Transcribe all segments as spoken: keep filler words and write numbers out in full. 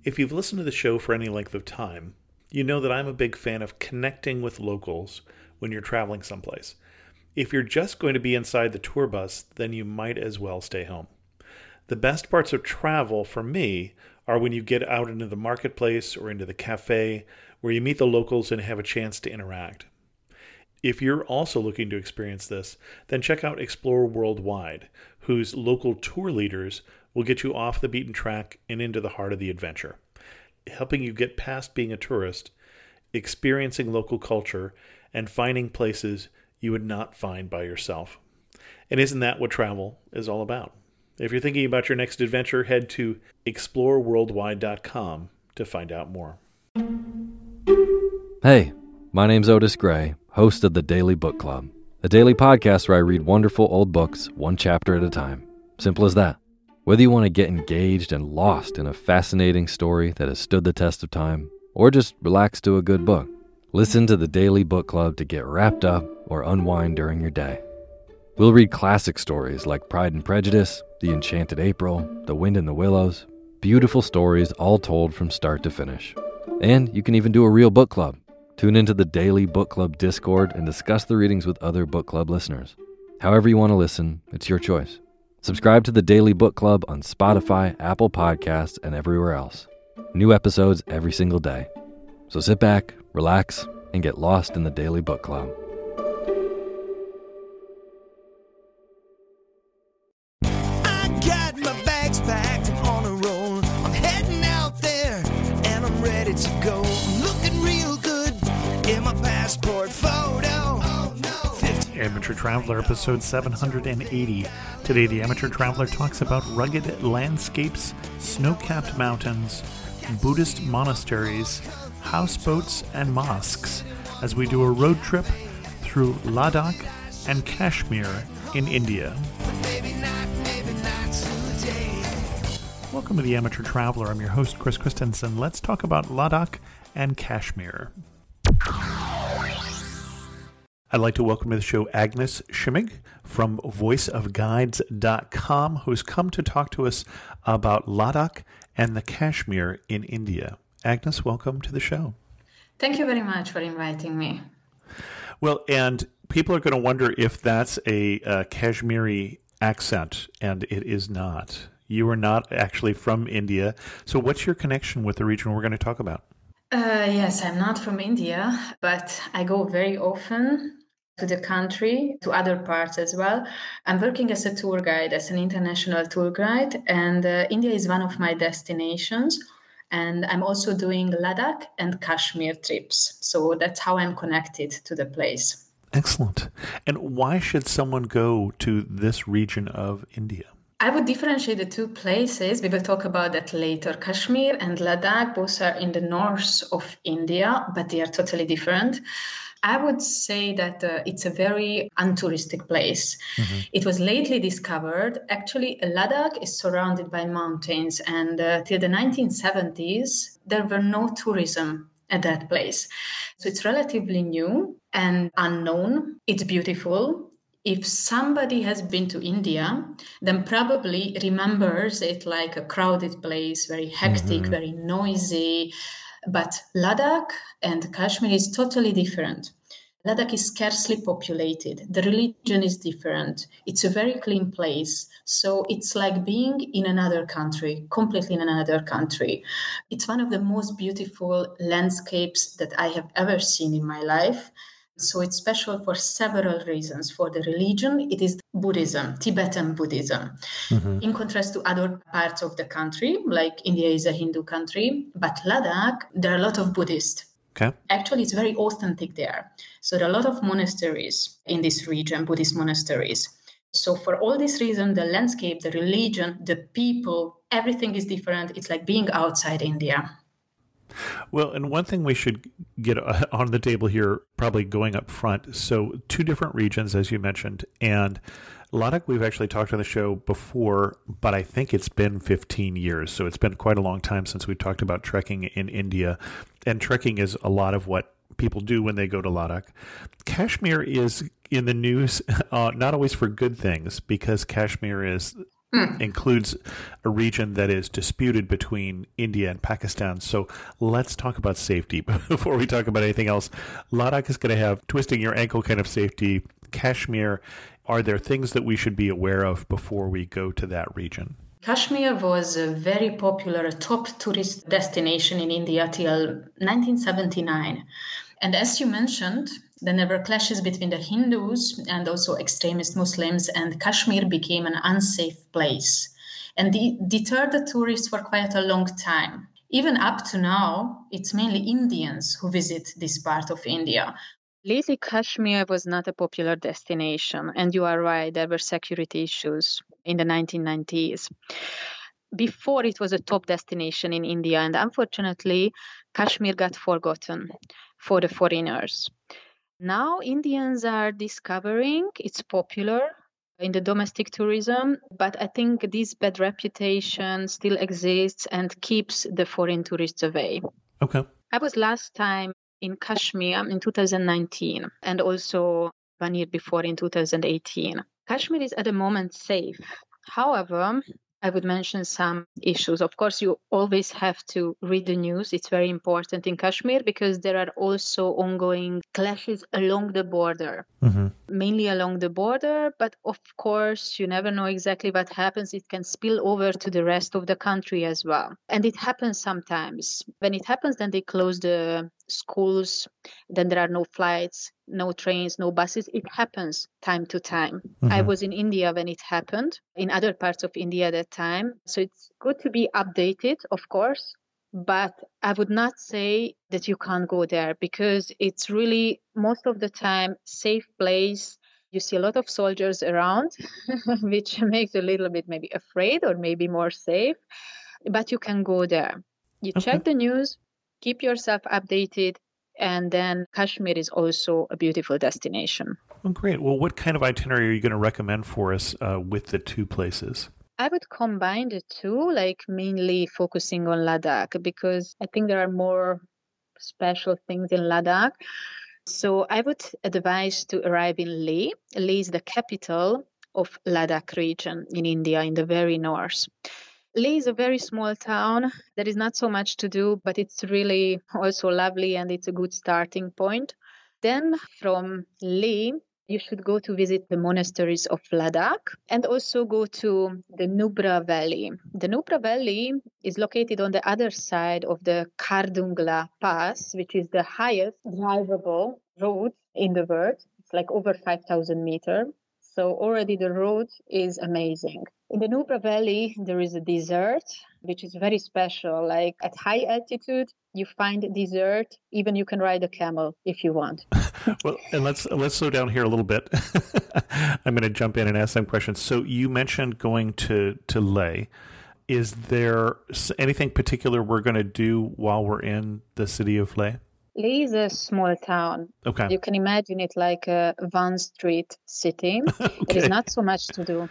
If you've listened to the show for any length of time, you know that I'm a big fan of connecting with locals when you're traveling someplace. If you're just going to be inside the tour bus, then you might as well stay home. The best parts of travel for me are when you get out into the marketplace or into the cafe where you meet the locals and have a chance to interact. If you're also looking to experience this, then check out Explore Worldwide, whose local tour leaders will get you off the beaten track and into the heart of the adventure, helping you get past being a tourist, experiencing local culture, and finding places you would not find by yourself. And isn't that what travel is all about? If you're thinking about your next adventure, head to explore worldwide dot com to find out more. Hey, my name's Otis Gray, host of the Daily Book Club, a daily podcast where I read wonderful old books one chapter at a time. Simple as that. Whether you want to get engaged and lost in a fascinating story that has stood the test of time, or just relax to a good book, listen to the Daily Book Club to get wrapped up or unwind during your day. We'll read classic stories like Pride and Prejudice, The Enchanted April, The Wind in the Willows, beautiful stories all told from start to finish. And you can even do a real book club. Tune into the Daily Book Club Discord and discuss the readings with other book club listeners. However you want to listen, it's your choice. Subscribe to the Daily Book Club on Spotify, Apple Podcasts, and everywhere else. New episodes every single day. So sit back, relax, and get lost in the Daily Book Club. I got my bags packed on a roll. I'm heading out there and I'm ready to go. I'm looking real good in my passport photo. Oh, no. Amateur Traveler, episode seven hundred eighty. Today, the Amateur Traveler talks about rugged landscapes, snow-capped mountains, Buddhist monasteries, houseboats, and mosques as we do a road trip through Ladakh and Kashmir in India. Maybe not, maybe not today. Welcome to the Amateur Traveler. I'm your host, Chris Christensen. Let's talk about Ladakh and Kashmir. I'd like to welcome to the show Agnes Schimmig from voice of guides dot com, who's come to talk to us about Ladakh and the Kashmir in India. Agnes, welcome to the show. Thank you very much for inviting me. Well, and people are going to wonder if that's a, a Kashmiri accent, and it is not. You are not actually from India. So what's your connection with the region we're going to talk about? Uh, yes, I'm not from India, but I go very often to the country, to other parts as well. I'm working as a tour guide, as an international tour guide, and uh, India is one of my destinations. And I'm also doing Ladakh and Kashmir trips. So that's how I'm connected to the place. Excellent. And why should someone go to this region of India? I would differentiate the two places. We will talk about that later. Kashmir and Ladakh, both are in the north of India, but they are totally different. I would say that uh, it's a very untouristic place. Mm-hmm. It was lately discovered. Actually, Ladakh is surrounded by mountains, and uh, till the nineteen seventies, there were no tourism at that place. So it's relatively new and unknown. It's beautiful. If somebody has been to India, then probably remembers it like a crowded place, very hectic, mm-hmm. very noisy. But Ladakh and Kashmir is totally different. Ladakh is scarcely populated. The religion is different. It's a very clean place. So it's like being in another country, completely in another country. It's one of the most beautiful landscapes that I have ever seen in my life. So it's special for several reasons. For the religion, it is Buddhism, Tibetan Buddhism. Mm-hmm. In contrast to other parts of the country, like India is a Hindu country, but Ladakh, there are a lot of Buddhists. Okay. Actually, it's very authentic there. So there are a lot of monasteries in this region, Buddhist monasteries. So for all these reasons, the landscape, the religion, the people, everything is different. It's like being outside India. Well, and one thing we should get on the table here, probably going up front. So two different regions, as you mentioned, and Ladakh we've actually talked on the show before, but I think it's been fifteen years. So it's been quite a long time since we talked about trekking in India. And trekking is a lot of what people do when they go to Ladakh. Kashmir is in the news, uh, not always for good things, because Kashmir is Hmm. includes a region that is disputed between India and Pakistan. So let's talk about safety before we talk about anything else. Ladakh is going to have twisting your ankle kind of safety. Kashmir, are there things that we should be aware of before we go to that region? Kashmir was a very popular top tourist destination in India till nineteen seventy-nine. And as you mentioned, then there were clashes between the Hindus and also extremist Muslims, and Kashmir became an unsafe place and de- deterred the tourists for quite a long time. Even up to now, it's mainly Indians who visit this part of India. Lately, Kashmir was not a popular destination, and you are right, there were security issues in the nineteen nineties. Before, it was a top destination in India, and unfortunately, Kashmir got forgotten for the foreigners. Now, Indians are discovering it's popular in the domestic tourism, but I think this bad reputation still exists and keeps the foreign tourists away. Okay. I was last time in Kashmir in two thousand nineteen and also one year before in two thousand eighteen. Kashmir is at the moment safe. However, I would mention some issues. Of course, you always have to read the news. It's very important in Kashmir because there are also ongoing clashes along the border, Mm-hmm. mainly along the border. But of course, you never know exactly what happens. It can spill over to the rest of the country as well. And it happens sometimes. When it happens, then they close the schools. Then there are no flights, no trains, no buses. It happens time to time. Mm-hmm. I was in India when it happened, in other parts of India at that time. So it's good to be updated, of course, but I would not say that you can't go there because it's really most of the time safe place. You see a lot of soldiers around, which makes you a little bit maybe afraid or maybe more safe, but you can go there. You Okay. check the news, keep yourself updated, and then Kashmir is also a beautiful destination. Well, great. Well, what kind of itinerary are you going to recommend for us uh, with the two places? I would combine the two, like mainly focusing on Ladakh because I think there are more special things in Ladakh. So I would advise to arrive in Leh. Leh is the capital of Ladakh region in India, in the very north. Leh is a very small town. There is not so much to do, but it's really also lovely and it's a good starting point. Then from Leh, you should go to visit the monasteries of Ladakh and also go to the Nubra Valley. The Nubra Valley is located on the other side of the Khardungla Pass, which is the highest drivable road in the world. It's like over five thousand meters. So already the road is amazing. In the Nubra Valley, there is a desert, which is very special. Like at high altitude, you find a desert. Even you can ride a camel if you want. Well, and let's let's slow down here a little bit. I'm going to jump in and ask some questions. So you mentioned going to, to Leh. Is there anything particular we're going to do while we're in the city of Leh? Leh is a small town. Okay. You can imagine it like a one street city. Okay. There is not so much to do.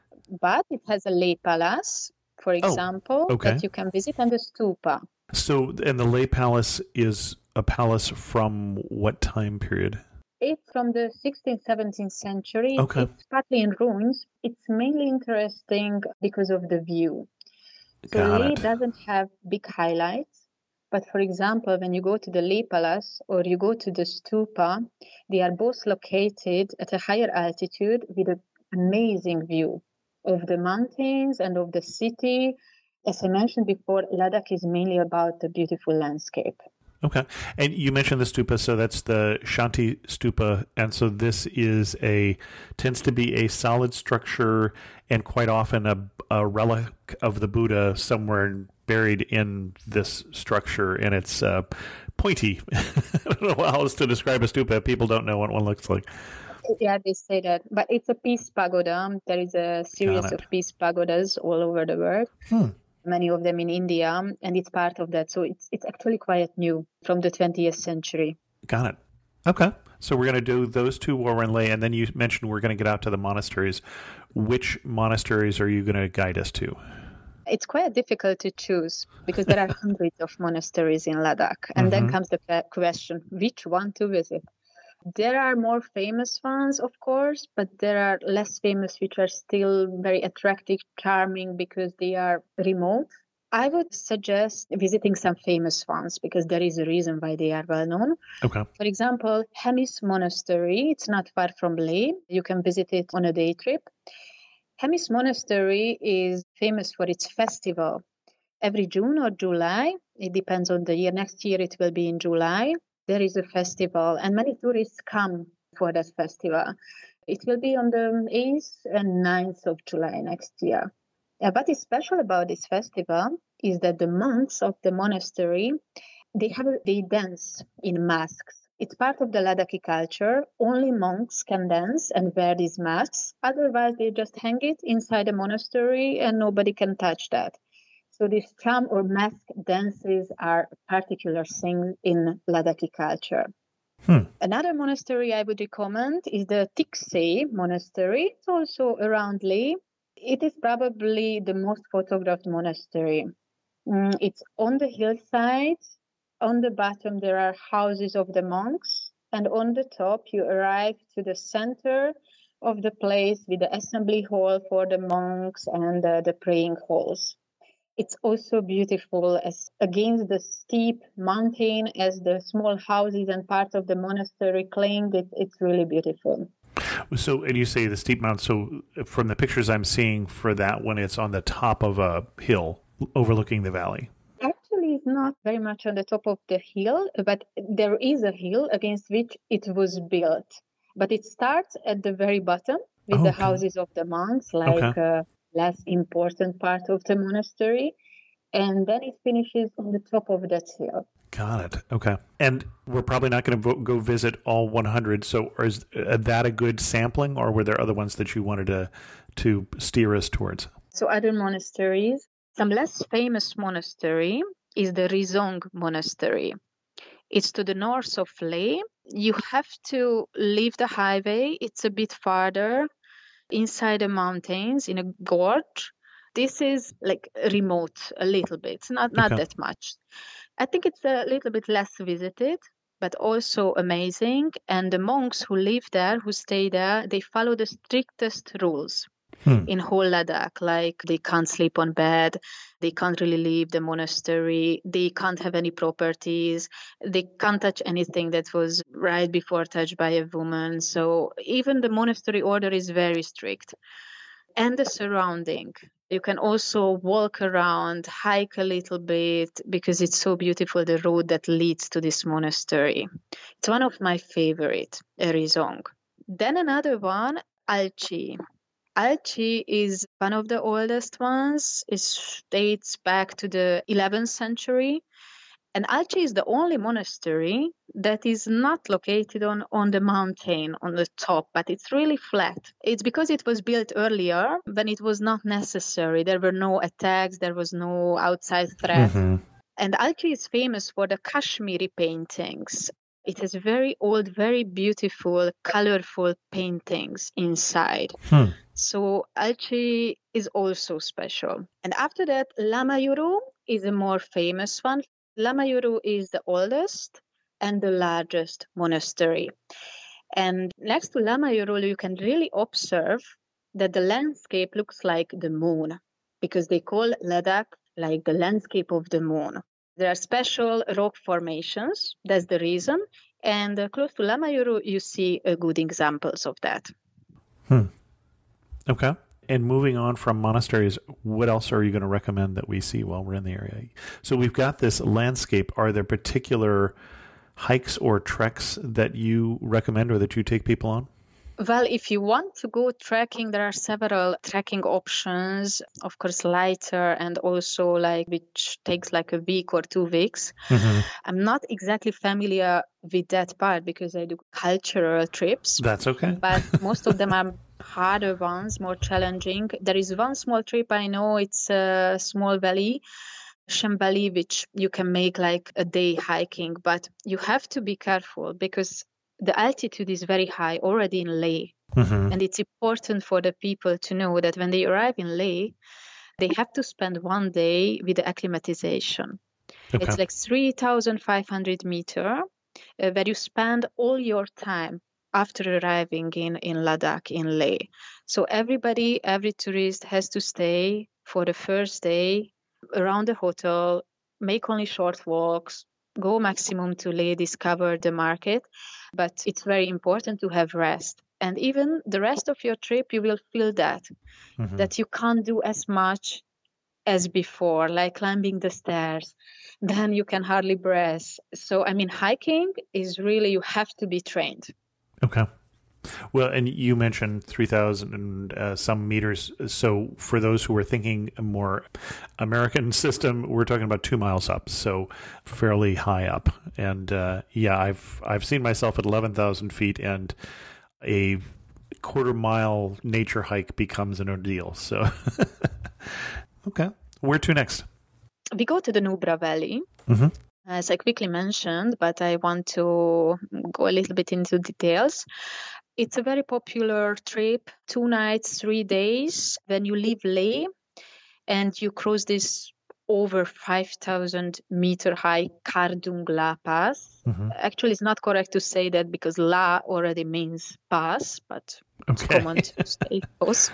But it has a Leh Palace, for example, okay. that you can visit, and the stupa. So, and the Leh Palace is a palace from what time period? It's from the sixteenth, seventeenth century. Okay. It's partly in ruins. It's mainly interesting because of the view. So Got Leh it. doesn't have big highlights. But for example, when you go to the Leh Palace or you go to the stupa, they are both located at a higher altitude with an amazing view of the mountains and of the city. As I mentioned before, Ladakh is mainly about the beautiful landscape. Okay. And you mentioned the stupa, so that's the Shanti Stupa. And so this is a, tends to be a solid structure and quite often a, a relic of the Buddha somewhere buried in this structure. And it's uh, pointy. I don't know how else to describe a stupa. People don't know what one looks like. Yeah, they say that. But it's a peace pagoda. There is a series of peace pagodas all over the world. Hmm. Many of them in India, and it's part of that. So it's it's actually quite new from the twentieth century. Got it. Okay. So we're going to do those two while we're in Leh, and then you mentioned we're going to get out to the monasteries. Which monasteries are you going to guide us to? It's quite difficult to choose because there are hundreds of monasteries in Ladakh. And Mm-hmm. then comes the question, which one to visit? There are more famous ones, of course, but there are less famous which are still very attractive, charming because they are remote. I would suggest visiting some famous ones because there is a reason why they are well known. Okay. For example, Hemis Monastery, it's not far from Leh. You can visit it on a day trip. Hemis Monastery is famous for its festival. Every June or July, it depends on the year. Next year it will be in July. There is a festival and many tourists come for that festival. It will be on the eighth and ninth of July next year. Uh, what is special about this festival is that the monks of the monastery, they have a, they dance in masks. It's part of the Ladakhi culture. Only monks can dance and wear these masks. Otherwise, they just hang it inside the monastery and nobody can touch that. So these cham or mask dances are a particular thing in Ladakhi culture. Hmm. Another monastery I would recommend is the Tiksey monastery. It's also around Leh. It is probably the most photographed monastery. Mm, it's on the hillside. On the bottom, there are houses of the monks. And on the top, you arrive to the center of the place with the assembly hall for the monks and uh, the praying halls. It's also beautiful as against the steep mountain as the small houses and parts of the monastery claimed it. It's really beautiful. So, and you say the steep mountain. So, from the pictures I'm seeing for that one, it's on the top of a hill overlooking the valley. Actually, it's not very much on the top of the hill, but there is a hill against which it was built. But it starts at the very bottom with Oh, the okay. houses of the monks, like Okay. a less important part of the monastery. And then it finishes on the top of that hill. Got it. Okay. And we're probably not going to vo- go visit all one hundred. So is uh, that a good sampling, or were there other ones that you wanted to to steer us towards? So other monasteries, some less famous monastery is the Rizong Monastery. It's to the north of Leh. You have to leave the highway. It's a bit farther inside the mountains in a gorge. This is like remote a little bit, not, not Okay. that much. I think it's a little bit less visited, but also amazing. And the monks who live there, who stay there, they follow the strictest rules Hmm. in whole Ladakh. Like they can't sleep on bed, they can't really leave the monastery, they can't have any properties, they can't touch anything that was right before touched by a woman. So even the monastery order is very strict. And the surrounding. You can also walk around, hike a little bit because it's so beautiful, the road that leads to this monastery. It's one of my favorite, Rizong. Then another one, Alchi. Alchi is one of the oldest ones. It dates back to the eleventh century. And Alchi is the only monastery that is not located on, on the mountain, on the top, but it's really flat. It's because it was built earlier when it was not necessary. There were no attacks, there was no outside threat. Mm-hmm. And Alchi is famous for the Kashmiri paintings. It has very old, very beautiful, colorful paintings inside. Hmm. So Alchi is also special. And after that, Lamayuru is a more famous one. Lamayuru is the oldest and the largest monastery. And next to Lamayuru, you can really observe that the landscape looks like the moon because they call Ladakh like the landscape of the moon. There are special rock formations. That's the reason. And uh, close to Lamayuru, you see uh, good examples of that. Hmm. Okay. And moving on from monasteries, what else are you going to recommend that we see while we're in the area? So we've got this landscape. Are there particular hikes or treks that you recommend or that you take people on? Well, if you want to go trekking, there are several trekking options. Of course, lighter and also like which takes like a week or two weeks. Mm-hmm. I'm not exactly familiar with that part because I do cultural trips. That's okay. But most of them are harder ones, more challenging. There is one small trip I know. It's a small valley, Shem Valley, which you can make like a day hiking. But you have to be careful because the altitude is very high already in Leh. Mm-hmm. And it's important for the people to know that when they arrive in Leh, they have to spend one day with the acclimatization. Okay. It's like three thousand five hundred meters. uh, where you spend all your time after arriving in, in Ladakh, in Leh. So everybody, every tourist has to stay for the first day around the hotel, make only short walks, go maximum to Leh, discover the market. But it's very important to have rest. And even the rest of your trip, you will feel that, Mhm. that you can't do as much as before, like climbing the stairs. Then you can hardly breathe. So, I mean, hiking is really, you have to be trained. Okay. Well, and you mentioned three thousand and uh, some meters. So for those who are thinking a more American system, we're talking about two miles up, so fairly high up. And uh, yeah, I've I've seen myself at eleven thousand feet, and a quarter mile nature hike becomes an ordeal. So, okay. Where to next? We go to the Nubra Valley. Mm-hmm. As I quickly mentioned, but I want to go a little bit into details. It's a very popular trip, two nights, three days. When you leave Leh and you cross this over five thousand meter high Kardungla Pass. Mm-hmm. Actually, it's not correct to say that because La already means pass, but it's Okay. common to say both.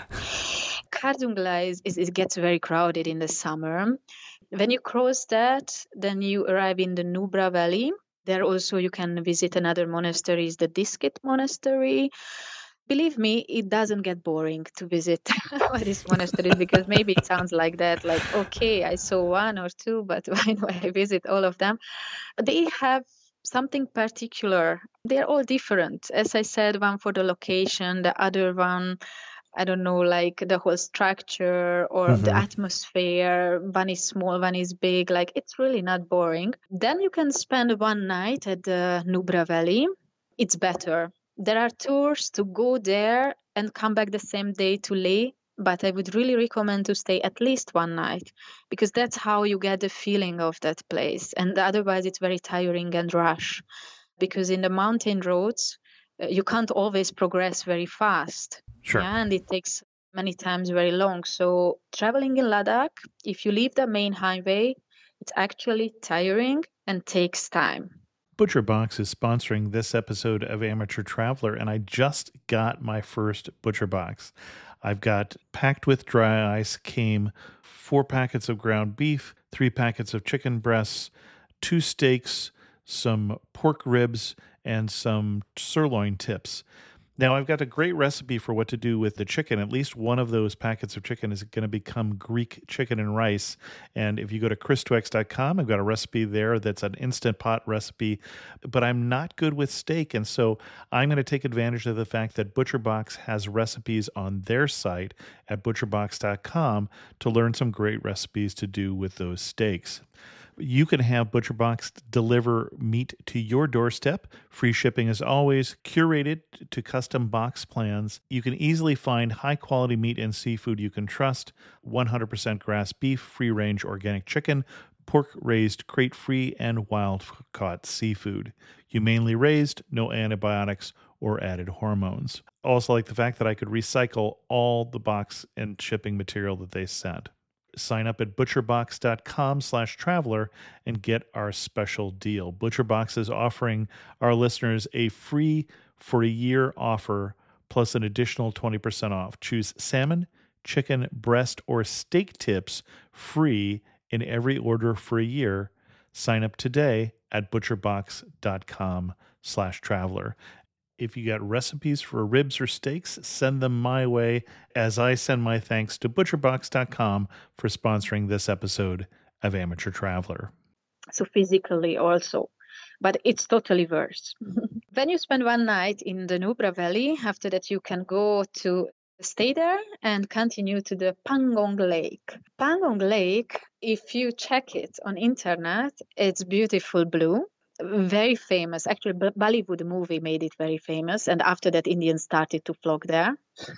Kardungla is, is, it gets very crowded in the summer. When you cross that, then you arrive in the Nubra Valley. There also you can visit another monastery, is the Diskit Monastery. Believe me, it doesn't get boring to visit this monastery because maybe it sounds like that, like, okay, I saw one or two, but why do I visit all of them? They have something particular. They're all different. As I said, one for the location, the other one, I don't know, like the whole structure or Mm-hmm. the atmosphere. One is small, one is big. Like, it's really not boring. Then you can spend one night at the Nubra Valley. It's better. There are tours to go there and come back the same day to Leh, but I would really recommend to stay at least one night because that's how you get the feeling of that place. And otherwise, it's very tiring and rush because in the mountain roads, uh, you can't always progress very fast. Sure. Yeah, and it takes many times very long. So traveling in Ladakh, if you leave the main highway, it's actually tiring and takes time. ButcherBox is sponsoring this episode of Amateur Traveler, and I just got my first ButcherBox. I've got, packed with dry ice, came four packets of ground beef, three packets of chicken breasts, two steaks, some pork ribs, and some sirloin tips. Now, I've got a great recipe for what to do with the chicken. At least one of those packets of chicken is going to become Greek chicken and rice. And if you go to chris twex dot com, I've got a recipe there that's an Instant Pot recipe. But I'm not good with steak, and so I'm going to take advantage of the fact that ButcherBox has recipes on their site at butcher box dot com to learn some great recipes to do with those steaks. You can have ButcherBox deliver meat to your doorstep. Free shipping as always, curated to custom box plans. You can easily find high-quality meat and seafood you can trust. one hundred percent grass beef, free-range organic chicken, pork-raised crate-free, and wild-caught seafood. Humanely raised, no antibiotics or added hormones. Also like the fact that I could recycle all the box and shipping material that they sent. Sign up at butcher box dot com slash traveler and get our special deal. ButcherBox is offering our listeners a free for a year offer plus an additional twenty percent off. Choose salmon, chicken, breast, or steak tips free in every order for a year. Sign up today at butcher box dot com slash traveler. If you got recipes for ribs or steaks, send them my way as I send my thanks to butcher box dot com for sponsoring this episode of Amateur Traveler. So physically also, but it's totally worse. When you spend one night in the Nubra Valley, after that you can go to stay there and continue to the Pangong Lake. Pangong Lake, if you check it on internet, it's beautiful blue. Very famous. Actually, Bollywood movie made it very famous. And after that, Indians started to flock there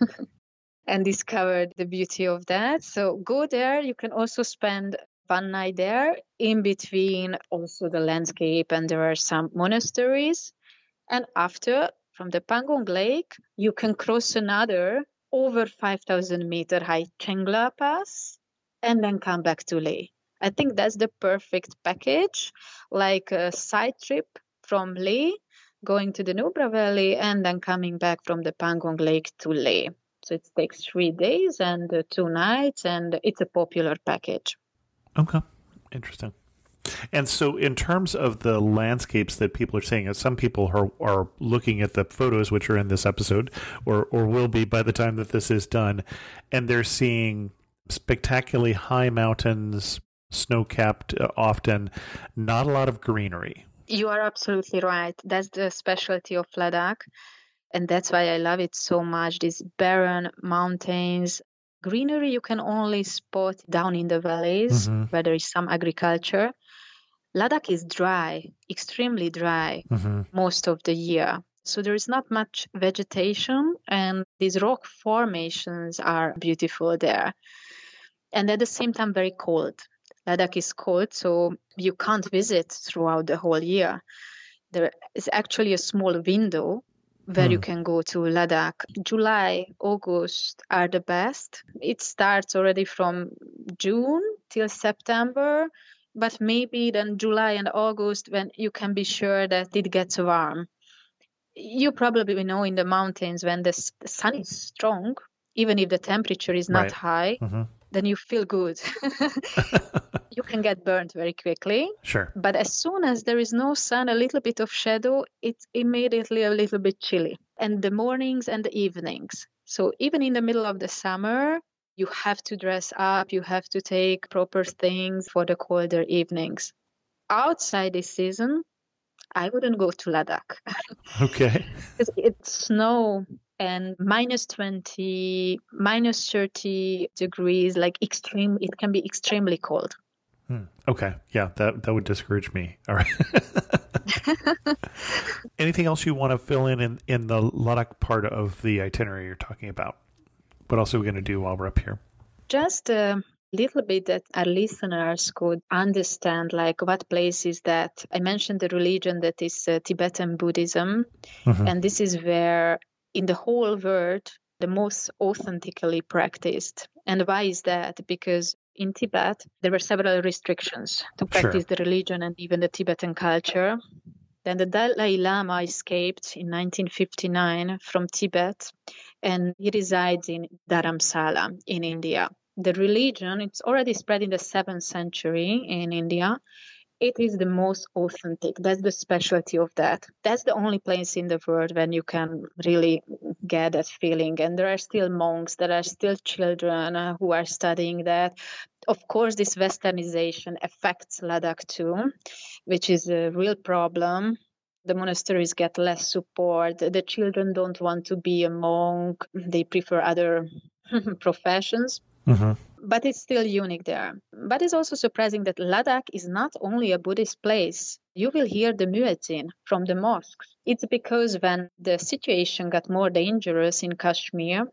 and discovered the beauty of that. So go there. You can also spend one night there. In between, also the landscape, and there are some monasteries. And after, from the Pangong Lake, you can cross another over five thousand meter high Chengla Pass and then come back to Leh. I think that's the perfect package, like a side trip from Leh, going to the Nubra Valley, and then coming back from the Pangong Lake to Leh. So it takes three days and uh, two nights, and it's a popular package. Okay, interesting. And so in terms of the landscapes that people are seeing, some people are, are looking at the photos which are in this episode, or, or will be by the time that this is done, and they're seeing spectacularly high mountains, snow-capped uh, often, not a lot of greenery. You are absolutely right. That's the specialty of Ladakh. And that's why I love it so much. These barren mountains. Greenery you can only spot down in the valleys, mm-hmm. where there is some agriculture. Ladakh is dry, extremely dry, mm-hmm. most of the year. So there is not much vegetation, and these rock formations are beautiful there. And at the same time, very cold. Ladakh is cold, so you can't visit throughout the whole year. There is actually a small window where hmm. you can go to Ladakh. July, August are the best. It starts already from June till September, but maybe then July and August when you can be sure that it gets warm. You probably know in the mountains when the sun is strong, even if the temperature is not right. high, mm-hmm. then you feel good. You can get burnt very quickly. Sure. But as soon as there is no sun, a little bit of shadow, it's immediately a little bit chilly. And the mornings and the evenings. So even in the middle of the summer, you have to dress up, you have to take proper things for the colder evenings. Outside this season, I wouldn't go to Ladakh. Okay. It's snow and minus twenty, minus thirty degrees, like extreme, it can be extremely cold. Hmm. Okay. Yeah, that, that would discourage me. All right. Anything else you want to fill in, in in the Ladakh part of the itinerary you're talking about? What else are we going to do while we're up here? Just a little bit that our listeners could understand, like what places that I mentioned the religion that is uh, Tibetan Buddhism. Mm-hmm. And this is where in the whole world, the most authentically practiced. And why is that? Because in Tibet, there were several restrictions to practice sure. the religion and even the Tibetan culture. Then the Dalai Lama escaped in nineteen fifty-nine from Tibet, and he resides in Dharamsala in India. The religion, it's already spread in the seventh century in India. It is the most authentic. That's the specialty of that. That's the only place in the world when you can really get that feeling. And there are still monks, there are still children uh, who are studying that. Of course, this westernization affects Ladakh too, which is a real problem. The monasteries get less support. The children don't want to be a monk. They prefer other professions. Mm-hmm. But it's still unique there. But it's also surprising that Ladakh is not only a Buddhist place. You will hear the muezzin from the mosques. It's because when the situation got more dangerous in Kashmir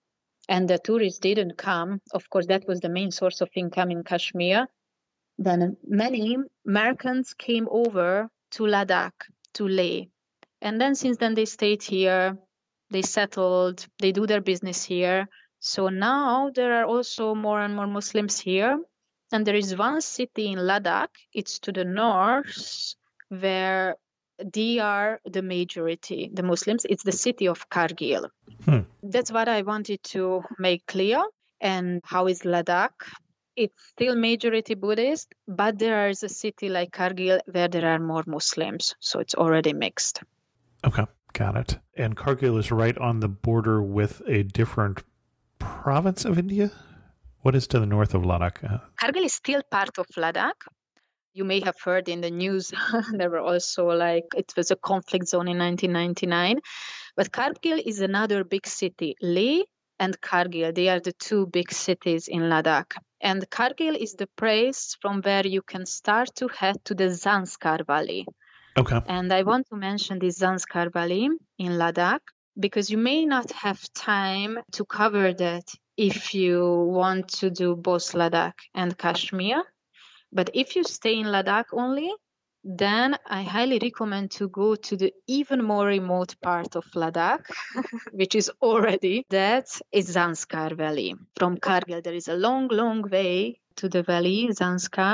and the tourists didn't come, of course, that was the main source of income in Kashmir, then many Americans came over to Ladakh, to Leh. And then since then they stayed here, they settled, they do their business here. So now there are also more and more Muslims here. And there is one city in Ladakh, it's to the north, where they are the majority, the Muslims. It's the city of Kargil. Hmm. That's what I wanted to make clear. And how is Ladakh? It's still majority Buddhist, but there is a city like Kargil where there are more Muslims. So it's already mixed. Okay, got it. And Kargil is right on the border with a different province of India? What is to the north of Ladakh? Uh, Kargil is still part of Ladakh. You may have heard in the news, there were also like, it was a conflict zone in nineteen ninety-nine. But Kargil is another big city. Leh and Kargil, they are the two big cities in Ladakh. And Kargil is the place from where you can start to head to the Zanskar Valley. Okay. And I want to mention this Zanskar Valley in Ladakh, because you may not have time to cover that if you want to do both Ladakh and Kashmir. But if you stay in Ladakh only, then I highly recommend to go to the even more remote part of Ladakh, which is already, that is Zanskar Valley. From Kargil, there is a long, long way to the valley, Zanskar.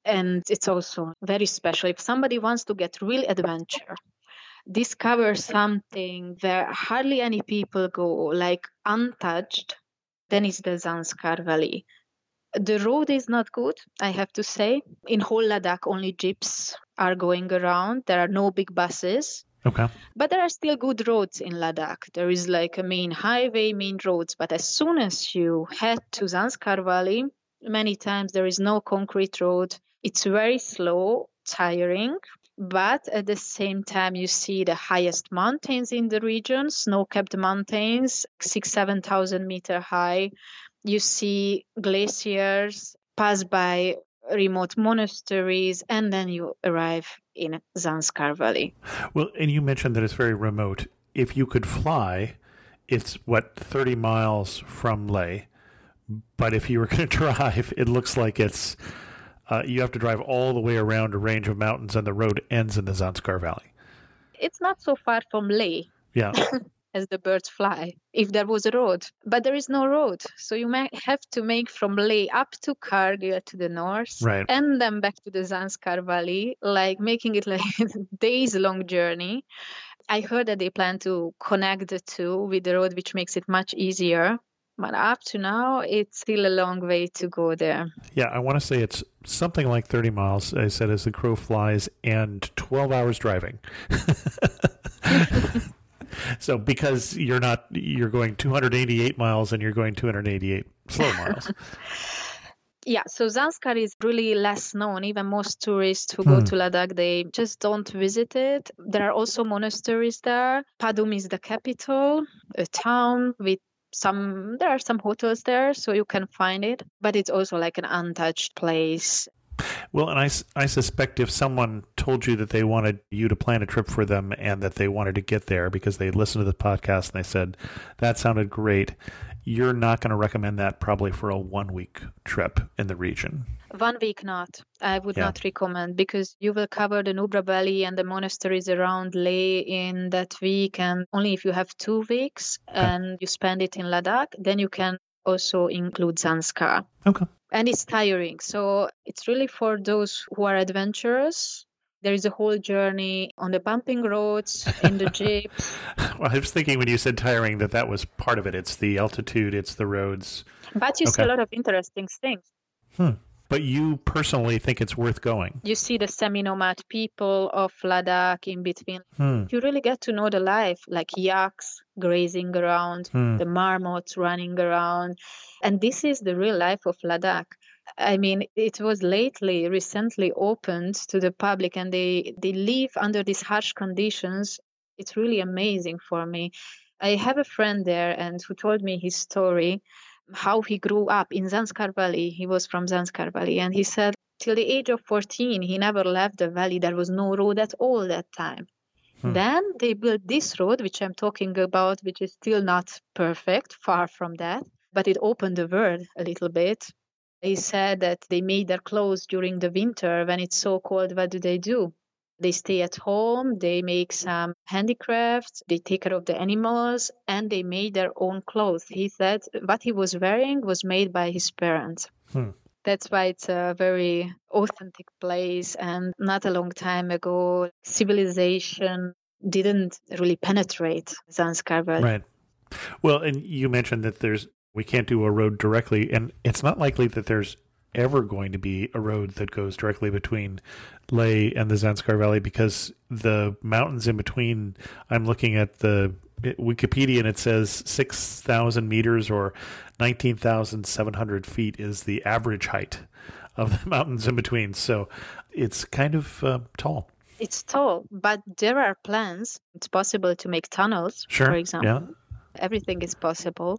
And it's also very special. If somebody wants to get real adventure, discover something where hardly any people go, like untouched, then it's the Zanskar Valley. The road is not good, I have to say. In whole Ladakh, only jeeps are going around. There are no big buses. Okay. But there are still good roads in Ladakh. There is like a main highway, main roads. But as soon as you head to Zanskar Valley, many times there is no concrete road. It's very slow, tiring. But at the same time, you see the highest mountains in the region, snow-capped mountains, six, seven thousand meter high. You see glaciers, pass by remote monasteries, and then you arrive in Zanskar Valley. Well, and you mentioned that it's very remote. If you could fly, it's, what, thirty miles from Leh. But if you were going to drive, it looks like it's, uh, you have to drive all the way around a range of mountains, and the road ends in the Zanskar Valley. It's not so far from Leh. Yeah. As the birds fly, if there was a road. But there is no road. So you may have to make from Leh up to Kargil to the north, right, and then back to the Zanskar Valley, like making it like a days-long journey. I heard that they plan to connect the two with the road, which makes it much easier. But up to now, it's still a long way to go there. Yeah, I want to say it's something like thirty miles, I said, as the crow flies, and twelve hours driving. So because you're not, you're going two hundred eighty-eight miles and you're going two hundred eighty-eight slow miles. Yeah, so Zanskar is really less known. Even most tourists who hmm. go to Ladakh, they just don't visit it. There are also monasteries there. Padum is the capital, a town with some, there are some hotels there, so you can find it. But it's also like an untouched place. Well, and I, I suspect if someone told you that they wanted you to plan a trip for them and that they wanted to get there because they listened to the podcast and they said, that sounded great, you're not going to recommend that probably for a one-week trip in the region. One week not. I would Yeah. not recommend, because you will cover the Nubra Valley and the monasteries around Leh in that week. And only if you have two weeks Okay. and you spend it in Ladakh, then you can also include Zanskar. Okay. And it's tiring. So it's really for those who are adventurous. There is a whole journey on the bumping roads, in the jeeps. Well, I was thinking when you said tiring that that was part of it. It's the altitude, it's the roads. But you see Okay. a lot of interesting things. Hmm. But you personally think it's worth going? You see the semi-nomad people of Ladakh in between. Hmm. You really get to know the life, like yaks grazing around, Hmm. the marmots running around. And this is the real life of Ladakh. I mean, it was lately, recently opened to the public, and they, they live under these harsh conditions. It's really amazing for me. I have a friend there and who told me his story, how he grew up in Zanskar Valley. He was from Zanskar Valley, and he said till the age of fourteen, he never left the valley. There was no road at all that time. Hmm. Then they built this road, which I'm talking about, which is still not perfect, far from that, but it opened the world a little bit. He said that they made their clothes during the winter. When it's so cold, what do they do? They stay at home, they make some handicrafts, they take care of the animals, and they made their own clothes. He said what he was wearing was made by his parents. Hmm. That's why it's a very authentic place. And not a long time ago, civilization didn't really penetrate Zanskar Valley. Right. Well, and you mentioned that there's we can't do a road directly, and it's not likely that there's ever going to be a road that goes directly between Leh and the Zanskar Valley, because the mountains in between, I'm looking at the Wikipedia and it says six thousand meters or nineteen thousand seven hundred feet is the average height of the mountains in between. So it's kind of uh, tall. It's tall, but there are plans. It's possible to make tunnels, sure. for example. Yeah. Everything is possible.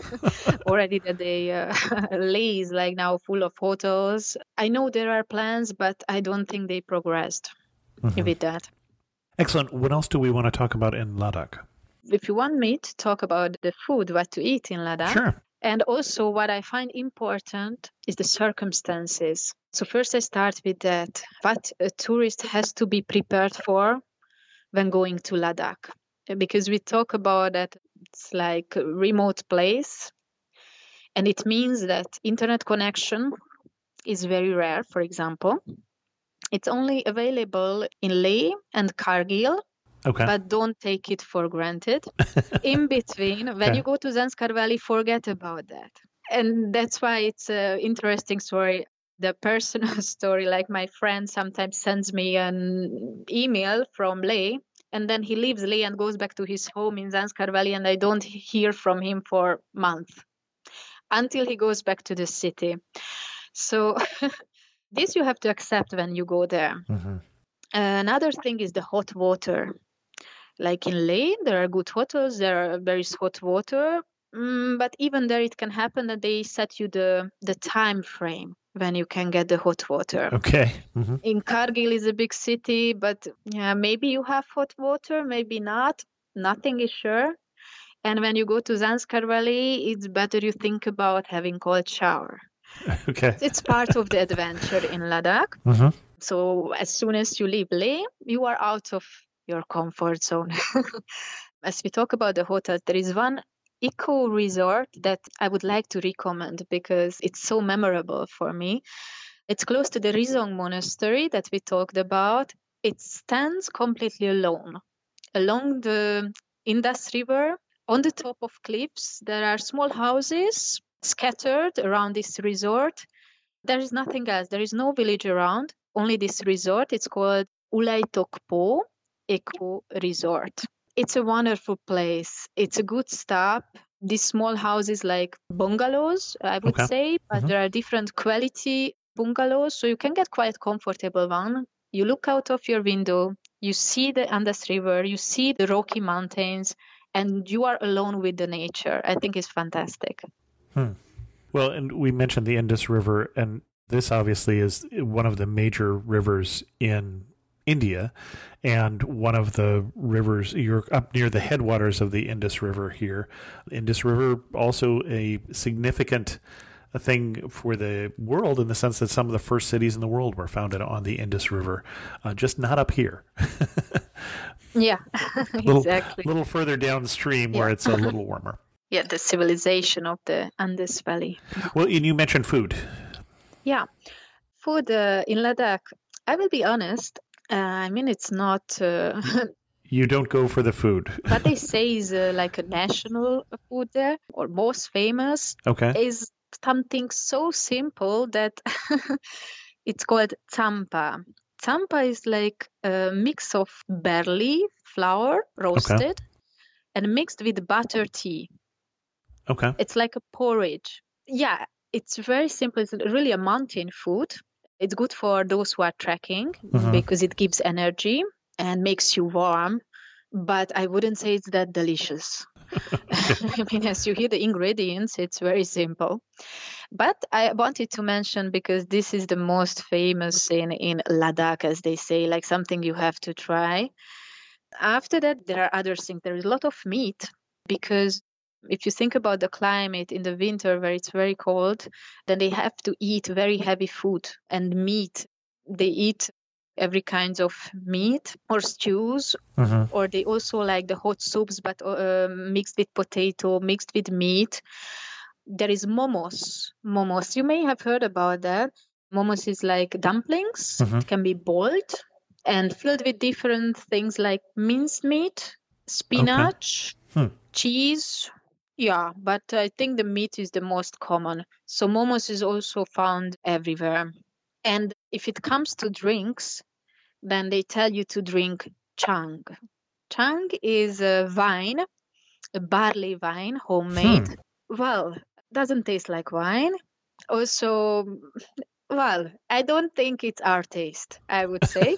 Already that they uh, Leh is like now full of hotels. I know there are plans, but I don't think they progressed mm-hmm. with that. Excellent. What else do we want to talk about in Ladakh? If you want me to talk about the food, what to eat in Ladakh. Sure. And also what I find important is the circumstances. So first I start with that. What a tourist has to be prepared for when going to Ladakh. Because we talk about that it's like a remote place, and it means that internet connection is very rare, for example. It's only available in Leh and Kargil, Okay. but don't take it for granted. In between, when Okay. you go to Zanskar Valley, forget about that. And that's why it's an interesting story. The personal story, like my friend sometimes sends me an email from Leh, and then he leaves Leh and goes back to his home in Zanskar Valley, and I don't hear from him for months until he goes back to the city. So this you have to accept when you go there. Mhm. Another thing is the hot water. Like in Leh, there are good hotels, there, are, there is hot water, mm, but even there it can happen that they set you the, the time frame when you can get the hot water. Okay. Mhm. In Kargil is a big city, but yeah, maybe you have hot water, maybe not. Nothing is sure. And when you go to Zanskar Valley, it's better you think about having cold shower. Okay. It's part of the adventure in Ladakh. Mhm. So as soon as you leave Leh, you are out of your comfort zone. As we talk about the hotel, there is one eco resort that I would like to recommend because it's so memorable for me. It's close to the Rizong Monastery that we talked about. It stands completely alone along the Indus River. On the top of cliffs, there are small houses scattered around this resort. There is nothing else. There is no village around, only this resort. It's called Ulai Tokpo Eco Resort. It's a wonderful place. It's a good stop. These small houses like bungalows, I would Okay. say, but Mhm. there are different quality bungalows, so you can get quite comfortable one. You look out of your window, you see the Indus River, you see the Rocky Mountains, and you are alone with the nature. I think it's fantastic. Well, and we mentioned the Indus River, and this obviously is one of the major rivers in India, and one of the rivers, you're up near the headwaters of the Indus River here. Indus River, also a significant thing for the world in the sense that some of the first cities in the world were founded on the Indus River, uh, just not up here. Yeah, little, exactly. little further downstream where Yeah. it's a little warmer. Yeah, the civilization of the Indus Valley. Well, and you mentioned food. Yeah, food uh, in Ladakh, I will be honest, uh, I mean, it's not, uh, You don't go for the food. what they say is uh, like a national food there, or most famous, Okay. is something so simple that it's called tsampa. Tsampa is like a mix of barley flour roasted and mixed with butter tea. Okay. It's like a porridge. Yeah, it's very simple. It's really a mountain food. It's good for those who are trekking Mhm. because it gives energy and makes you warm. But I wouldn't say it's that delicious. I mean, as you hear the ingredients, it's very simple. But I wanted to mention because this is the most famous in, in Ladakh, as they say, like something you have to try. After that, there are other things. There is a lot of meat because if you think about the climate in the winter where it's very cold, then they have to eat very heavy food and meat. They eat every kind of meat or stews, Mhm. or they also like the hot soups, but uh, mixed with potato, mixed with meat. There is momos. Momos, you may have heard about that. Momos is like dumplings. Mhm. It can be boiled and filled with different things like minced meat, spinach, Hmm. cheese. Yeah, but I think the meat is the most common. So momos is also found everywhere. And if it comes to drinks, then they tell you to drink chang. Chang is a wine, a barley wine, homemade. Well, doesn't taste like wine. Also, well, I don't think it's our taste, I would say.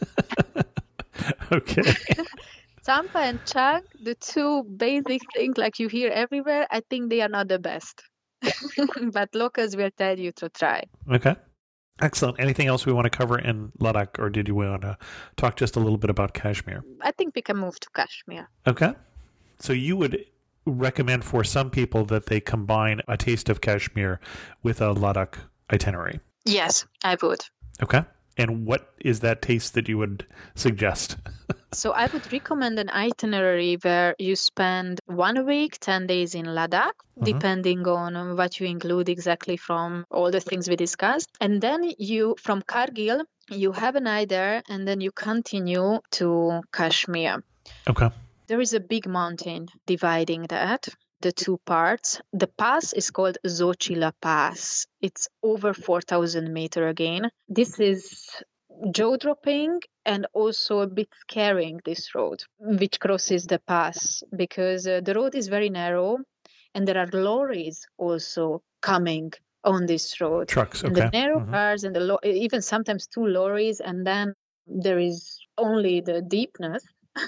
Okay. Tsampa and chang, the two basic things like you hear everywhere, I think they are not the best. But locals will tell you to try. Okay. Excellent. Anything else we want to cover in Ladakh, or did you want to talk just a little bit about Kashmir? I think we can move to Kashmir. Okay. So you would recommend for some people that they combine a taste of Kashmir with a Ladakh itinerary. Yes, I would. Okay. And what is that taste that you would suggest? So I would recommend an itinerary where you spend one week, ten days in Ladakh, Mhm. depending on what you include exactly from all the things we discussed. And then you, from Kargil, you have a night there and then you continue to Kashmir. Okay. There is a big mountain dividing that, the two parts. The pass is called Zochila Pass. It's over four thousand meters again. This is jaw-dropping and also a bit scaring, this road, which crosses the pass, because uh, the road is very narrow and there are lorries also coming on this road. Trucks. And Okay. the narrow Mhm. cars and the lo- even sometimes two lorries, and then there is only the deepness.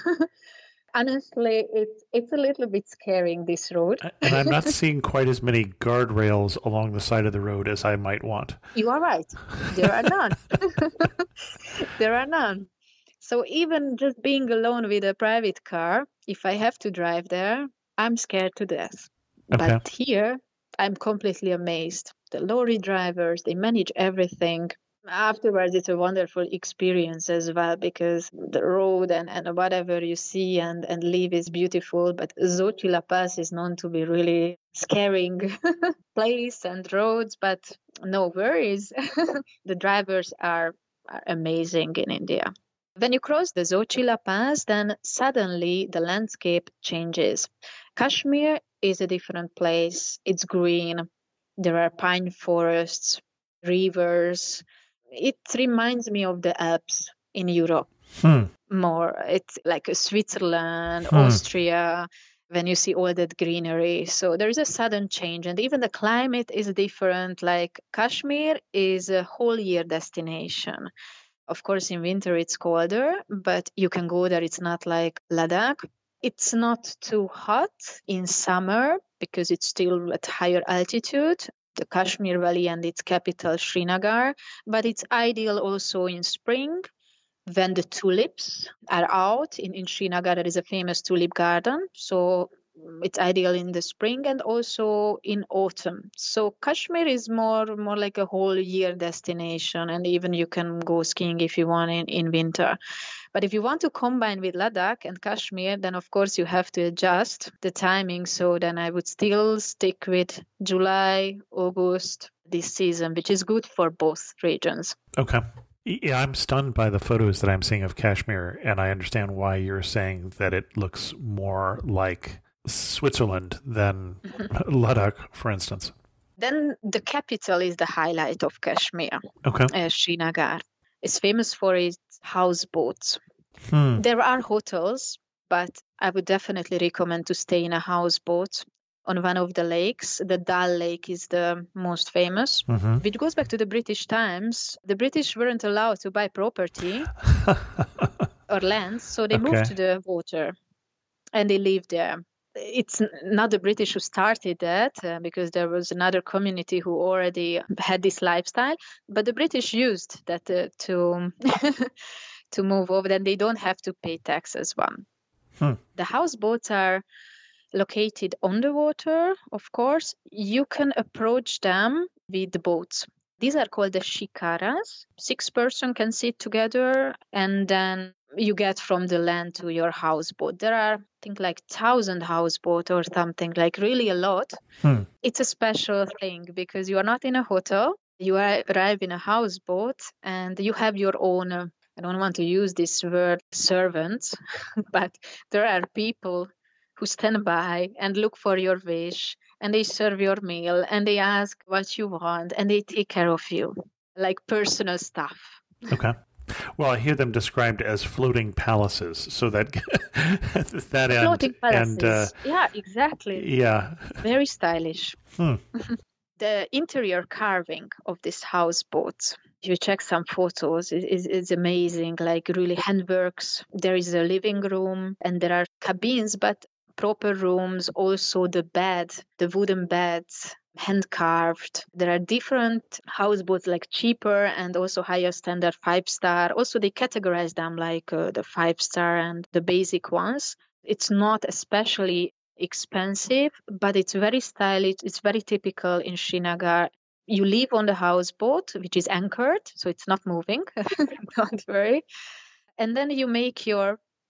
Honestly, it's it's a little bit scaring, this road. And I'm not seeing quite as many guardrails along the side of the road as I might want. You are right. There are none. There are none. So even just being alone with a private car, if I have to drive there, I'm scared to death. Okay. But here, I'm completely amazed. The lorry drivers, they manage everything. Afterwards, it's a wonderful experience as well, because the road and, and whatever you see and, and live is beautiful. But Zochila Pass is known to be really scaring place and roads, but no worries. The drivers are, are amazing in India. When you cross the Zochila Pass, then suddenly the landscape changes. Kashmir is a different place. It's green. There are pine forests, rivers. It reminds me of the Alps in Europe Hmm. more. It's like a Switzerland, Hmm. Austria, when you see all that greenery. So there is a sudden change, and even the climate is different. Like Kashmir is a whole year destination. Of course, in winter it's colder, but you can go there. It's not like Ladakh. It's not too hot in summer because it's still at higher altitude, the Kashmir Valley and its capital, Srinagar. But it's ideal also in spring when the tulips are out. In, in Srinagar, there is a famous tulip garden. So mm, it's ideal in the spring and also in autumn. So Kashmir is more more like a whole year destination, and even you can go skiing if you want in, in winter. But if you want to combine with Ladakh and Kashmir, then of course you have to adjust the timing. So then I would still stick with July, August this season, which is good for both regions. Okay. Yeah, I'm stunned by the photos that I'm seeing of Kashmir, and I understand why you're saying that it looks more like Switzerland than Ladakh, for instance. Then the capital is the highlight of Kashmir, Okay. uh, Srinagar. It's famous for its houseboats. Hmm. There are hotels, but I would definitely recommend to stay in a houseboat on one of the lakes. The Dal Lake is the most famous, Mm-hmm. which goes back to the British times. The British weren't allowed to buy property or lands, so they moved Okay. to the water and they lived there. It's n- not the British who started that, uh, because there was another community who already had this lifestyle, but the British used that uh, to to move over, then they don't have to pay taxes one. Hmm. The houseboats are located on the water, of course. You can approach them with the boats. These are called the shikaras. Six person can sit together, and then you get from the land to your houseboat. There are, I think, like thousand houseboat or something, like really a lot. Hmm. It's a special thing because you are not in a hotel. You are, arrive in a houseboat, and you have your own. Uh, I don't want to use this word servants, but there are people who stand by and look for your wish, and they serve your meal, and they ask what you want, and they take care of you, like personal stuff. Okay. Well, I hear them described as floating palaces, so that that end Floating palaces. and uh, Yeah, exactly. yeah. Very stylish. Hmm. The interior carving of this houseboat, if you check some photos, is, is, is amazing, like really handworks. There is a living room and there are cabins, but proper rooms, also the bed, the wooden beds, hand carved. There are different houseboats, like cheaper and also higher standard five star. Also, they categorize them like uh, the five star and the basic ones. It's not especially expensive, but it's very stylish. It's very typical in Srinagar. You live on the houseboat, which is anchored, so it's not moving. Don't worry. And then you make your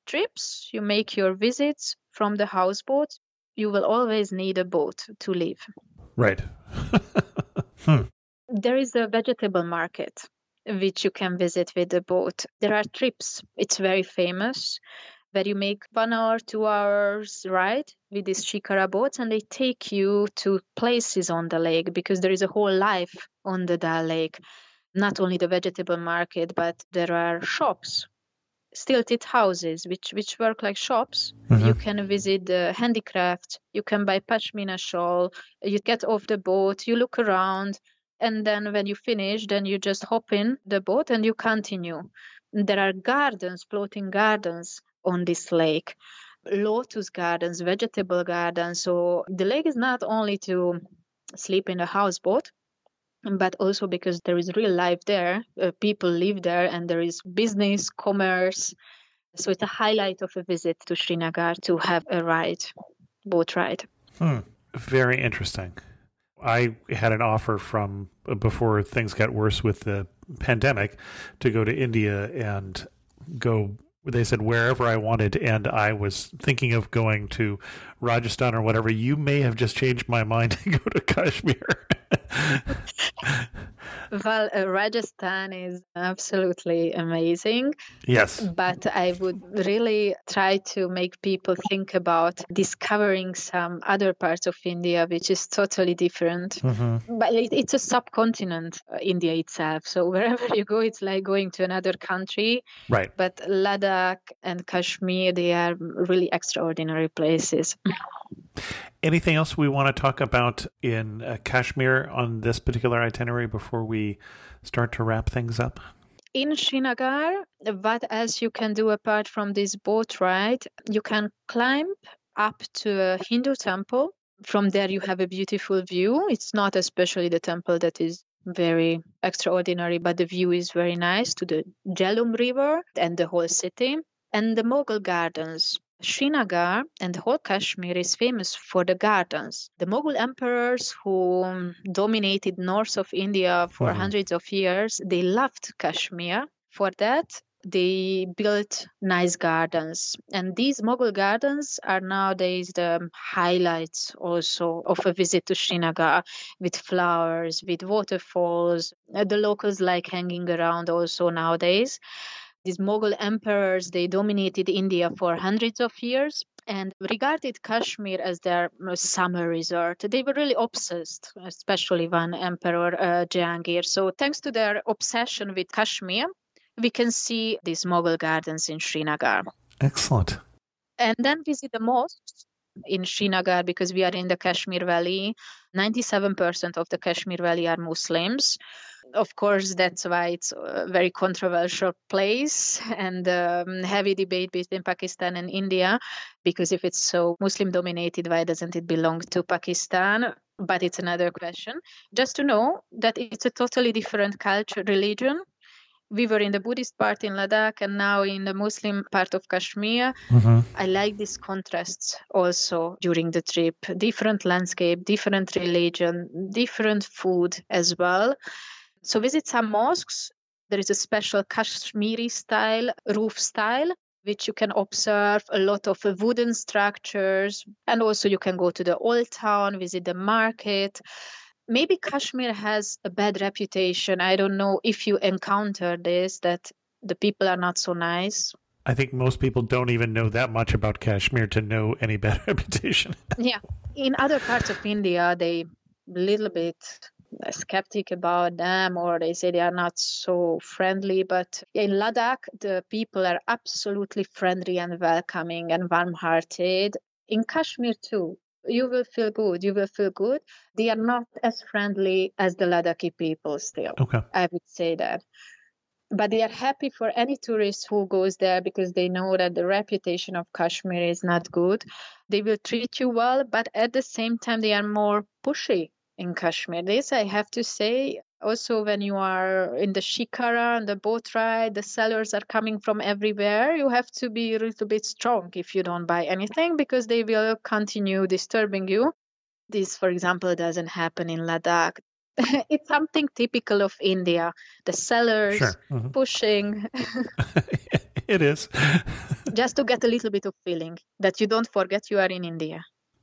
trips, you make your visits from the houseboat, you will always need a boat to live. Right. hmm. There is a vegetable market which you can visit with the boat. There are trips. It's very famous, where you make one hour, two hours ride with these shikara boats, and they take you to places on the lake because there is a whole life on the Dal Lake. Not only the vegetable market, but there are shops, stilted houses, which, which work like shops. Mm-hmm. You can visit the handicraft, you can buy pashmina shawl, you get off the boat, you look around, and then when you finish, then you just hop in the boat and you continue. There are gardens, floating gardens on this lake, lotus gardens, vegetable gardens. So the lake is not only to sleep in a houseboat, but also because there is real life there. Uh, people live there and there is business, commerce. So it's a highlight of a visit to Srinagar to have a ride, boat ride. Hmm. Very interesting. I had an offer from before things got worse with the pandemic to go to India and go, they said wherever I wanted, and I was thinking of going to Rajasthan or whatever. You may have just changed my mind to go to Kashmir. Well, uh, Rajasthan is absolutely amazing. Yes. But I would really try to make people think about discovering some other parts of India, which is totally different. Mm-hmm. But it, it's a subcontinent, uh, India itself. So wherever you go, it's like going to another country. Right. But Ladakh and Kashmir, they are really extraordinary places. Anything else we want to talk about in uh, Kashmir on this particular itinerary before we start to wrap things up? In Srinagar, what else you can do apart from this boat ride? You can climb up to a Hindu temple. From there, you have a beautiful view. It's not especially the temple that is very extraordinary, but the view is very nice to the Jhelum River and the whole city. And the Mughal gardens. Srinagar and the whole Kashmir is famous for the gardens. The Mughal emperors who dominated north of India for mm-hmm. hundreds of years, they loved Kashmir. For that, they built nice gardens. And these Mughal gardens are nowadays the highlights also of a visit to Srinagar, with flowers, with waterfalls. The locals like hanging around also nowadays. These Mughal emperors, they dominated India for hundreds of years and regarded Kashmir as their summer resort. They were really obsessed, especially one emperor, uh, Jahangir. So thanks to their obsession with Kashmir, we can see these Mughal gardens in Srinagar. Excellent. And then visit the mosques in Srinagar because we are in the Kashmir Valley. ninety-seven percent of the Kashmir Valley are Muslims. Of course, that's why it's a very controversial place and um, heavy debate between Pakistan and India, because if it's so Muslim dominated, why doesn't it belong to Pakistan? But it's another question. Just to know that it's a totally different culture, religion. We were in the Buddhist part in Ladakh and now in the Muslim part of Kashmir. Mm-hmm. I like these contrasts also during the trip. Different landscape, different religion, different food as well. So visit some mosques. There is a special Kashmiri style, roof style, which you can observe a lot of wooden structures. And also you can go to the old town, visit the market. Maybe Kashmir has a bad reputation. I don't know if you encounter this, that the people are not so nice. I think most people don't even know that much about Kashmir to know any bad reputation. Yeah. In other parts of India, they a little bit skeptic about them, or they say they are not so friendly. But in Ladakh, the people are absolutely friendly and welcoming and warm-hearted. In Kashmir too, you will feel good. You will feel good. They are not as friendly as the Ladakhi people still. Okay. I would say that. But they are happy for any tourist who goes there because they know that the reputation of Kashmir is not good. They will treat you well, but at the same time, they are more pushy in Kashmir. This I have to say. Also, when you are in the shikara and the boat ride, the sellers are coming from everywhere. You have to be a little bit strong if you don't buy anything because they will continue disturbing you. This, for example, doesn't happen in Ladakh. It's something typical of India. The sellers sure. mm-hmm. pushing. It is. just to get a little bit of feeling that you don't forget you are in India.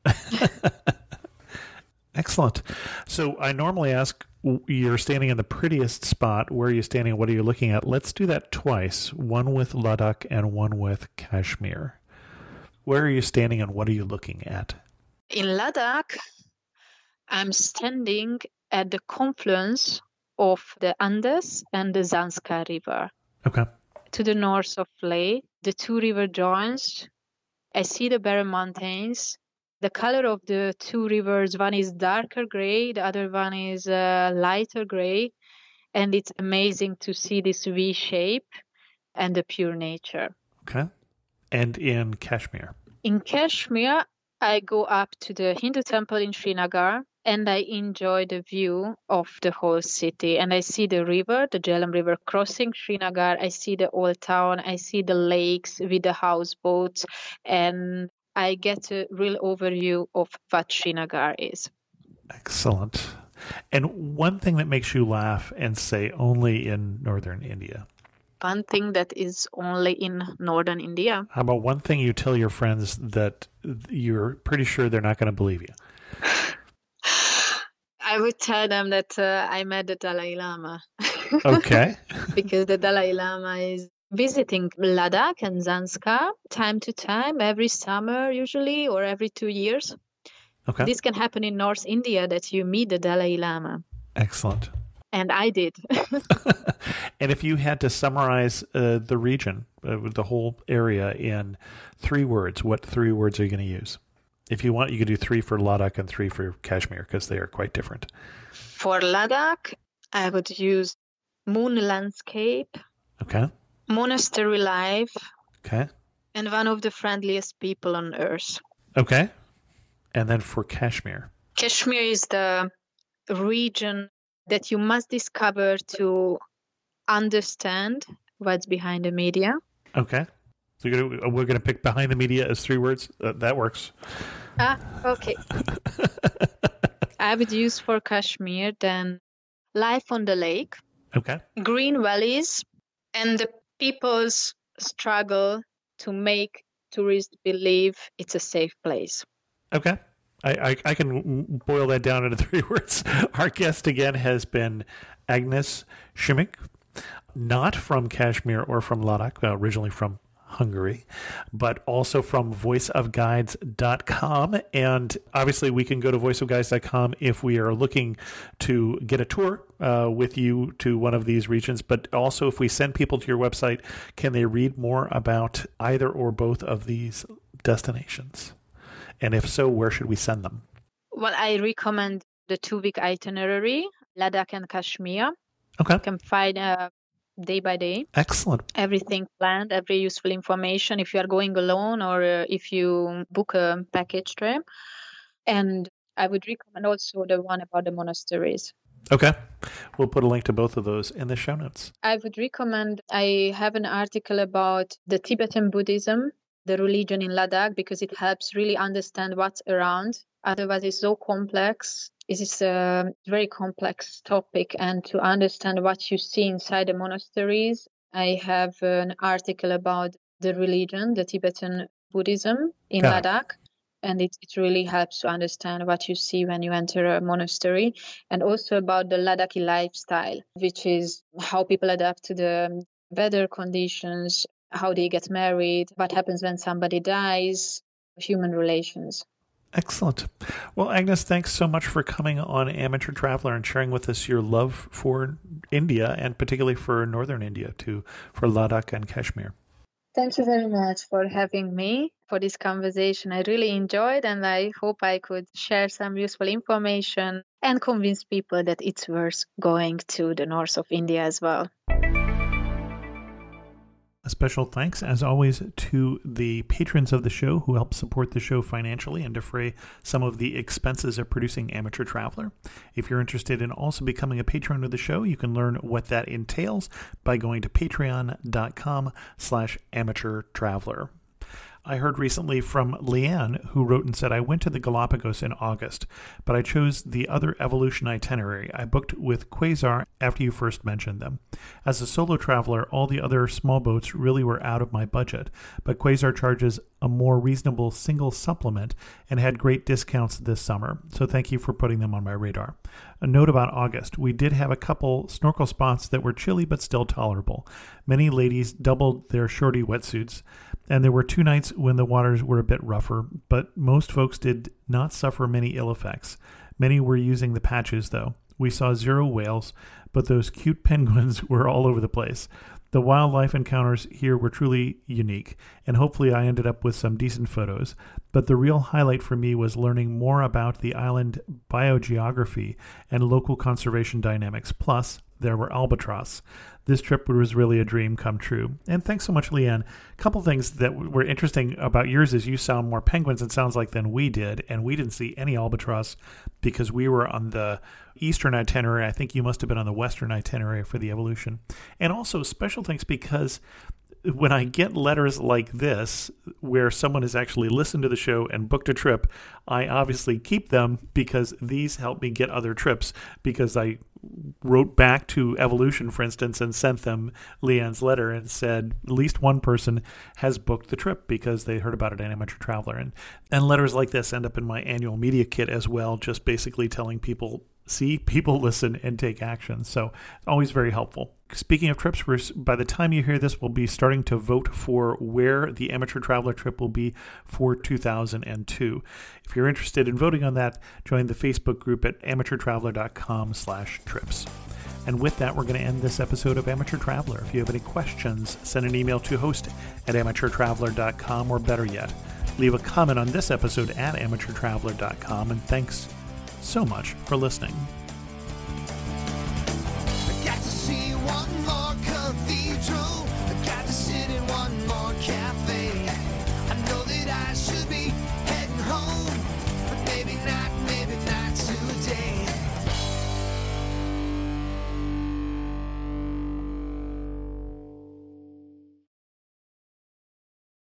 Excellent. So I normally ask, you're standing in the prettiest spot. Where are you standing? What are you looking at? Let's do that twice, one with Ladakh and one with Kashmir. Where are you standing and what are you looking at? In Ladakh, I'm standing at the confluence of the Andes and the Zanskar River. Okay. To the north of Leh, the two river joins. I see the barren mountains. The color of the two rivers, one is darker gray, the other one is uh, lighter gray. And it's amazing to see this V shape and the pure nature. Okay. And in Kashmir? In Kashmir, I go up to the Hindu temple in Srinagar and I enjoy the view of the whole city. And I see the river, the Jhelum River crossing Srinagar. I see the old town. I see the lakes with the houseboats. And I get a real overview of what Srinagar is. Excellent. And one thing that makes you laugh and say only in northern India? One thing that is only in northern India. How about one thing you tell your friends that you're pretty sure they're not going to believe you? I would tell them that uh, I met the Dalai Lama. Okay. Because the Dalai Lama is visiting Ladakh and Zanskar time to time, every summer usually, or every two years. Okay. This can happen in North India that you meet the Dalai Lama. Excellent. And I did. And if you had to summarize uh, the region, uh, the whole area in three words, what three words are you going to use? If you want, you could do three for Ladakh and three for Kashmir because they are quite different. For Ladakh, I would use moon landscape, okay, monastery life, okay, and one of the friendliest people on earth. Okay. And then for Kashmir? Kashmir is the region that you must discover to understand what's behind the media. Okay. So you're gonna, we're going to pick behind the media as three words? Uh, that works. Ah, okay. I would use for Kashmir then life on the lake. Okay. Green valleys and the people's struggle to make tourists believe it's a safe place. Okay. I, I, I can boil that down into three words. Our guest again has been Agnes Simic, not from Kashmir or from Ladakh, uh, originally from Hungary, but also from voice of guides dot com. And obviously we can go to voice of guides dot com if we are looking to get a tour uh, with you to one of these regions. But also if we send people to your website, can they read more about either or both of these destinations? And if so, where should we send them? Well, I recommend the two-week itinerary, Ladakh and Kashmir. Okay. You can find uh, day by day. Excellent. Everything planned, every useful information if you are going alone or uh, if you book a package trip. And I would recommend also the one about the monasteries. Okay. We'll put a link to both of those in the show notes. I would recommend, I have an article about the Tibetan Buddhism, the religion in Ladakh, because it helps really understand what's around. Otherwise, it's so complex. It is a very complex topic. And to understand what you see inside the monasteries, I have an article about the religion, the Tibetan Buddhism in Got it. Ladakh. And it, it really helps to understand what you see when you enter a monastery. And also about the Ladakhi lifestyle, which is how people adapt to the weather conditions, how they get married, what happens when somebody dies, human relations. Excellent. Well, Agnes, thanks so much for coming on Amateur Traveler and sharing with us your love for India and particularly for northern India, too, for Ladakh and Kashmir. Thank you very much for having me for this conversation. I really enjoyed and I hope I could share some useful information and convince people that it's worth going to the north of India as well. A special thanks, as always, to the patrons of the show who help support the show financially and defray some of the expenses of producing Amateur Traveler. If you're interested in also becoming a patron of the show, you can learn what that entails by going to patreon.com slash amateur traveler. I heard recently from Leanne, who wrote and said, I went to the Galapagos in August, but I chose the other Evolution itinerary. I booked with Quasar after you first mentioned them. As a solo traveler, all the other small boats really were out of my budget, but Quasar charges a more reasonable single supplement and had great discounts this summer, so thank you for putting them on my radar. A note about August. We did have a couple snorkel spots that were chilly but still tolerable. Many ladies doubled their shorty wetsuits, and there were two nights when the waters were a bit rougher, but most folks did not suffer many ill effects. Many were using the patches, though. We saw zero whales, but those cute penguins were all over the place. The wildlife encounters here were truly unique, and hopefully I ended up with some decent photos. But the real highlight for me was learning more about the island biogeography and local conservation dynamics. Plus, there were albatross. This trip was really a dream come true. And thanks so much, Leanne. A couple things that were interesting about yours is you saw more penguins, it sounds like, than we did. And we didn't see any albatross because we were on the eastern itinerary. I think you must have been on the western itinerary for the Evolution. And also special thanks because when I get letters like this, where someone has actually listened to the show and booked a trip, I obviously keep them because these help me get other trips, because I wrote back to Evolution, for instance, and sent them Leanne's letter and said at least one person has booked the trip because they heard about it at Amateur Traveler. And, and letters like this end up in my annual media kit as well, just basically telling people, see, people listen and take action. So always very helpful. Speaking of trips, we're, by the time you hear this, we'll be starting to vote for where the Amateur Traveler trip will be for two thousand two. If you're interested in voting on that, join the Facebook group at amateurtraveler.com slash trips. And with that, we're going to end this episode of Amateur Traveler. If you have any questions, send an email to host at amateurtraveler dot com, or better yet, leave a comment on this episode at amateurtraveler dot com. And thanks so much for listening. I got to see one more cathedral. I got to sit in one